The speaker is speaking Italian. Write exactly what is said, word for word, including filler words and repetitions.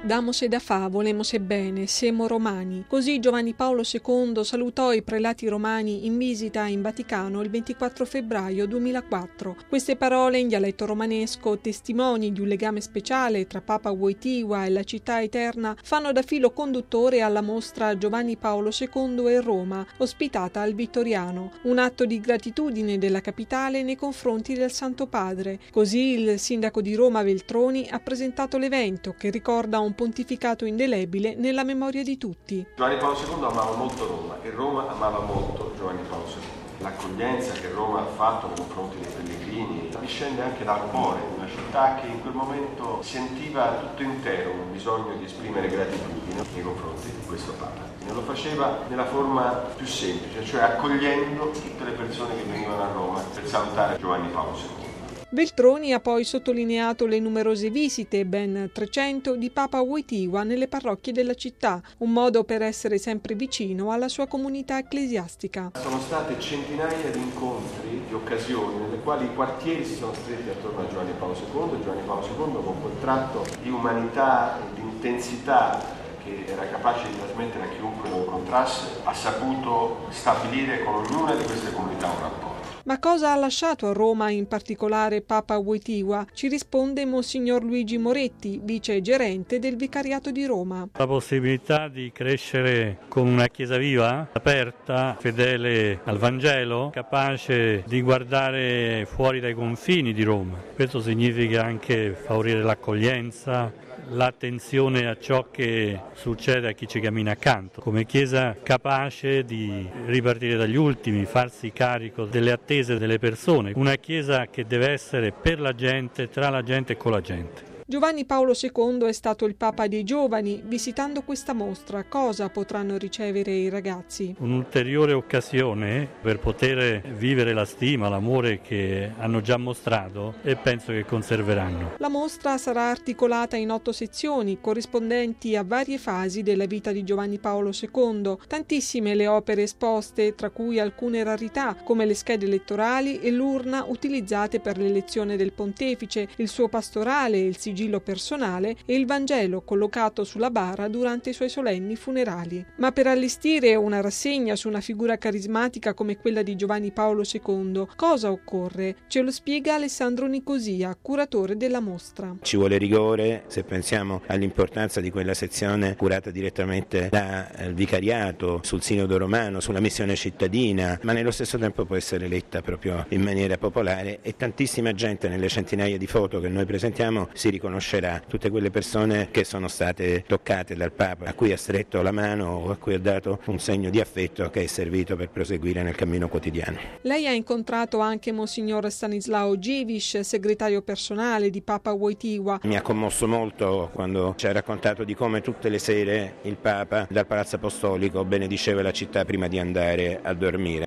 Damose da fa, volemose bene, semo romani. Così Giovanni Paolo secondo salutò i prelati romani in visita in Vaticano il ventiquattro febbraio duemilaquattro. Queste parole in dialetto romanesco, testimoni di un legame speciale tra Papa Wojtyła e la città eterna, fanno da filo conduttore alla mostra Giovanni Paolo secondo e Roma, ospitata al Vittoriano. Un atto di gratitudine della capitale nei confronti del Santo Padre. Così il sindaco di Roma Veltroni ha presentato l'evento che ricorda un pontificato indelebile nella memoria di tutti. Giovanni Paolo secondo amava molto Roma e Roma amava molto Giovanni Paolo secondo. L'accoglienza che Roma ha fatto nei confronti dei pellegrini discende anche dal cuore di una città che in quel momento sentiva tutto intero un bisogno di esprimere gratitudine nei confronti di questo Papa. E lo faceva nella forma più semplice, cioè accogliendo tutte le persone che venivano a Roma per salutare Giovanni Paolo secondo. Veltroni ha poi sottolineato le numerose visite, ben trecento, di Papa Wojtyła nelle parrocchie della città, un modo per essere sempre vicino alla sua comunità ecclesiastica. Sono state centinaia di incontri, di occasioni, nelle quali i quartieri si sono stretti attorno a Giovanni Paolo secondo e Giovanni Paolo secondo, con quel tratto di umanità e di intensità che era capace di trasmettere a chiunque lo incontrasse, ha saputo stabilire con ognuna di queste comunità un rapporto. Ma cosa ha lasciato a Roma in particolare Papa Wojtyła? Ci risponde Monsignor Luigi Moretti, vice gerente del Vicariato di Roma. La possibilità di crescere con una Chiesa viva, aperta, fedele al Vangelo, capace di guardare fuori dai confini di Roma. Questo significa anche favorire l'accoglienza, l'attenzione a ciò che succede a chi ci cammina accanto, come Chiesa capace di ripartire dagli ultimi, farsi carico delle attese delle persone, una Chiesa che deve essere per la gente, tra la gente e con la gente. Giovanni Paolo secondo è stato il Papa dei giovani. Visitando questa mostra, cosa potranno ricevere i ragazzi? Un'ulteriore occasione per poter vivere la stima, l'amore che hanno già mostrato e penso che conserveranno. La mostra sarà articolata in otto sezioni, corrispondenti a varie fasi della vita di Giovanni Paolo secondo. Tantissime le opere esposte, tra cui alcune rarità, come le schede elettorali e l'urna utilizzate per l'elezione del pontefice, il suo pastorale, il sigillo personale e il Vangelo collocato sulla bara durante i suoi solenni funerali. Ma per allestire una rassegna su una figura carismatica come quella di Giovanni Paolo secondo, cosa occorre? Ce lo spiega Alessandro Nicosia, curatore della mostra. Ci vuole rigore, se pensiamo all'importanza di quella sezione curata direttamente dal Vicariato, sul Sinodo Romano, sulla missione cittadina, ma nello stesso tempo può essere letta proprio in maniera popolare e tantissima gente nelle centinaia di foto che noi presentiamo si riconoscerà tutte quelle persone che sono state toccate dal Papa, a cui ha stretto la mano o a cui ha dato un segno di affetto che è servito per proseguire nel cammino quotidiano. Lei ha incontrato anche Monsignor Stanislao Dziwisz, segretario personale di Papa Wojtyła. Mi ha commosso molto quando ci ha raccontato di come tutte le sere il Papa dal Palazzo Apostolico benediceva la città prima di andare a dormire.